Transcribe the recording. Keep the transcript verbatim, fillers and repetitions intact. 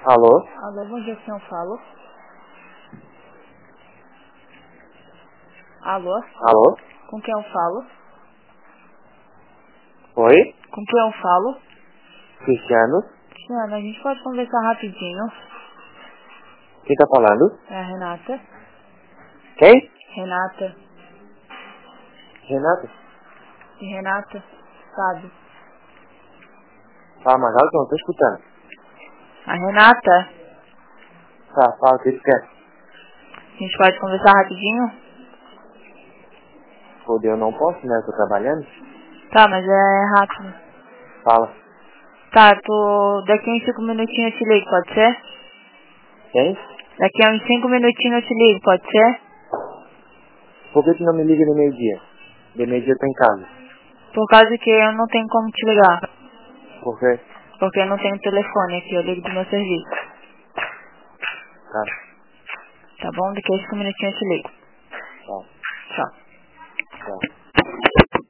Alô? Alô, bom dia, com quem eu falo? Alô? Alô? Com quem eu falo? Oi? Com quem eu falo? Cristiano? Cristiano, a gente pode conversar rapidinho? Quem tá falando? É a Renata. Quem? Renata. Renata? E Renata, sabe? Fala mais alto, não tô escutando. A Renata. Tá, fala o que tu quer. A gente pode conversar rapidinho? Foda, eu não posso, né? Eu tô trabalhando. Tá, mas é rápido. Fala. Tá, tô... daqui a uns cinco minutinhos eu te ligo, pode ser? Quem? Daqui a uns cinco minutinhos eu te ligo, pode ser? Por que tu não me liga de meio-dia? De meio-dia eu tô em casa. Por causa que eu não tenho como te ligar. Por quê? Porque eu não tenho telefone aqui, eu ligo do meu serviço. Tá. Tá bom? Daqui a cinco minutinhos eu te ligo. Tá. Tchau. Tá.